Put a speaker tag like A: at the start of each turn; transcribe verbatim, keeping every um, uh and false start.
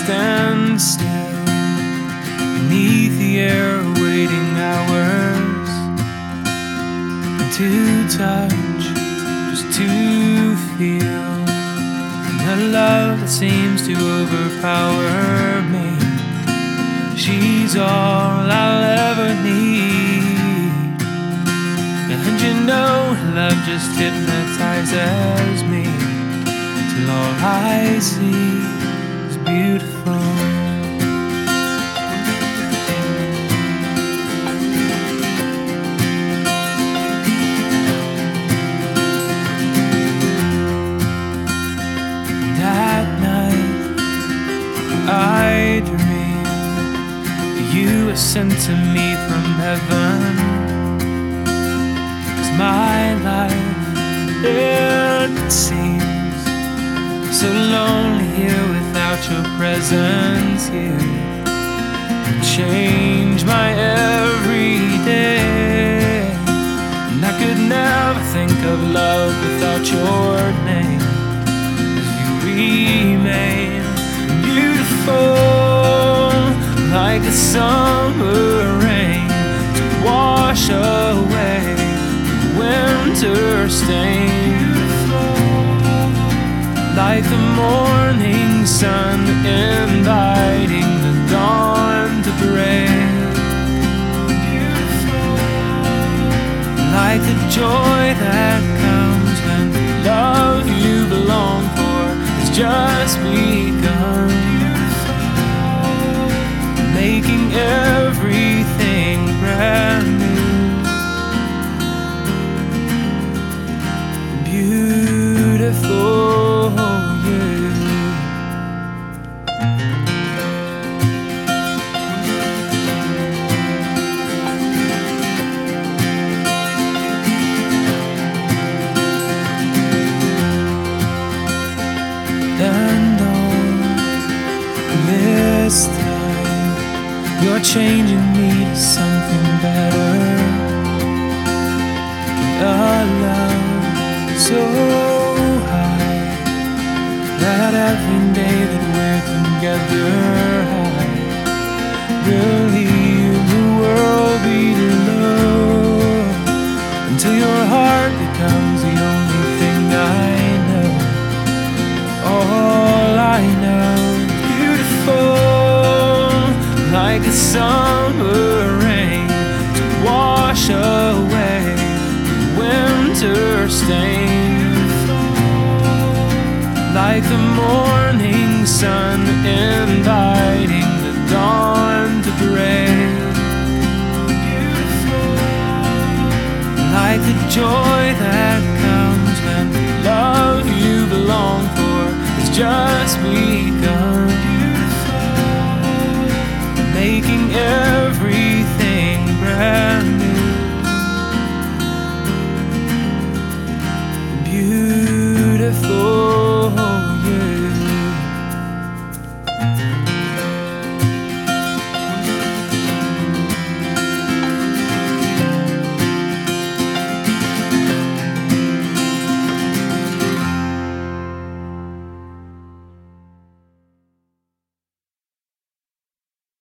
A: stand still beneath the air, waiting hours to touch, just to feel the love that seems to overpower me. She's all I'll ever need, and you know love just hypnotizes me till all I see is beautiful. That night I dreamed that you were sent to me from heaven, 'cause my life, it seems so lonely here without your presence. You change my everyday, and I could never think of love without your name. 'Cause you remain beautiful, like the summer rain to wash away the winter stain. Like the morning sun inviting the dawn to break. Like the joy that comes when the love you belong for has just begun, making everything brand new. Beautiful. And all this time you're changing me to something better, a love so high that every day that we're together I will leave the world below, until your heart becomes the only thing I know. All I know, beautiful, like the summer rain to wash away the winter stain. Like the morning sun in thy